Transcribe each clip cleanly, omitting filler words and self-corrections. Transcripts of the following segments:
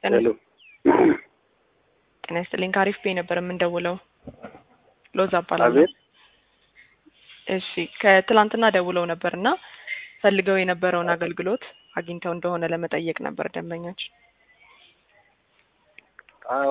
ሄሎ ጤና ይስጥልኝ ካሪፍ ፔ ነበር የምንደውለው ሎዛ አባላለሁ እሺ ከትላንትና ደውለው ነበርና ፈልገው የነበረውን አገልግሎት አግኝተው እንደሆነ ለመጠየቅ ነበር ደንበኛችን አዎ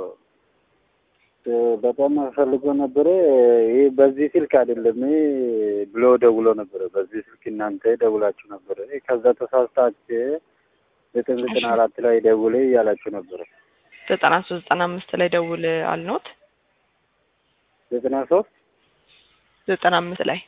በጣም ፈልጎ ነበር ይሄ በዚህ ስልክ አይደለም ብሎ ደውሎ ነበር በዚህ ስልክ እናንተ ደውላችሁ ነበር ከዛ ተሳስታችሁ 94 ላይ ደውል ያላችሁ ነበር 93 95 ላይ ደውል አልኖት 93 95 ላይ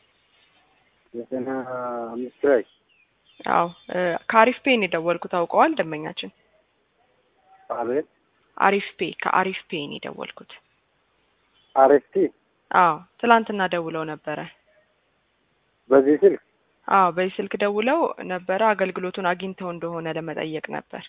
95 ላይ አዎ ካሪፍ ፔ ነው ደወልኩት አውቀዋል ደንበኛችን አቤት አሪፍ ፔ ከአሪፍ ፔ ነው ደወልኩት አሪፍቲ አዎ ትላንትና ደውለው ነበር በዚህ ስልክ አዎ በዚህ ስልክ ደውለው ነበር አገልግሎቱን አግኝተው እንደሆነ ለመጠየቅ ነበር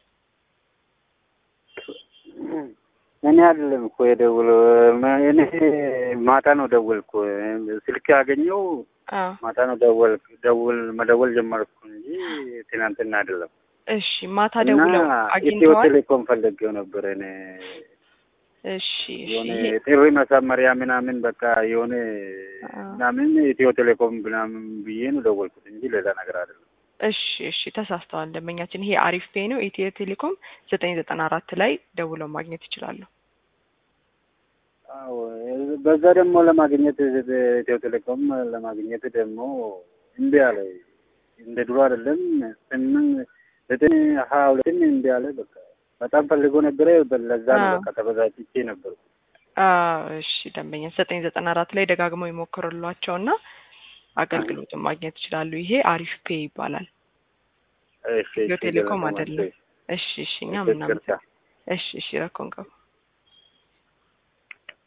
እኔ አይደለም እኮ የደውለው እኔ ማታ ነው ደወልኩ ስልክ ያገኘው ማታ ነው መደወል ጀመርኩ እንጂ ትናንትና አይደለም እሺ ማታ ደውለው አግኝተዋል ኢትዮ ቴሌኮም ፈልጌው ነበር እኔ እሺ የሆነ ጥሪ መሳመሪያ ምናምን በቃ የሆነ ምናምን ኢትዮ ቴሌኮም ምናምን ብዬ ነው ደወልኩት እንጂ ሌላ ነገር አይደለም እሺ ተሳስተዋል ደንበኛችን ይሄ አሪፍ ፔ ነው ኢትዮ ቴሌኮም 994 ላይ ደውለው ማግኘት ይችላሉ አዎ በዛ ደግሞ ለማግኘት ኢትዮ ቴሌኮም ለማግኘት ደግሞ እንዴ አለ እንደ ድሮ አይደለም 922 እንዴ አለ በቃ በጣም ፈልጎ ነበር በለዛ ነው በቃ ተበዛጭቼ ነበር እሺ ደንበኛ 994 ላይ ደጋግመው ይሞክሩላቸውና አገልግሎቱን ማግኘት ይችላሉ ይሄ አሪፍ ፔ ይባላል እሺ ኢትዮ ቴሌኮም አይደለም እሺ እኛ ምናምን እሺ ረኮንከው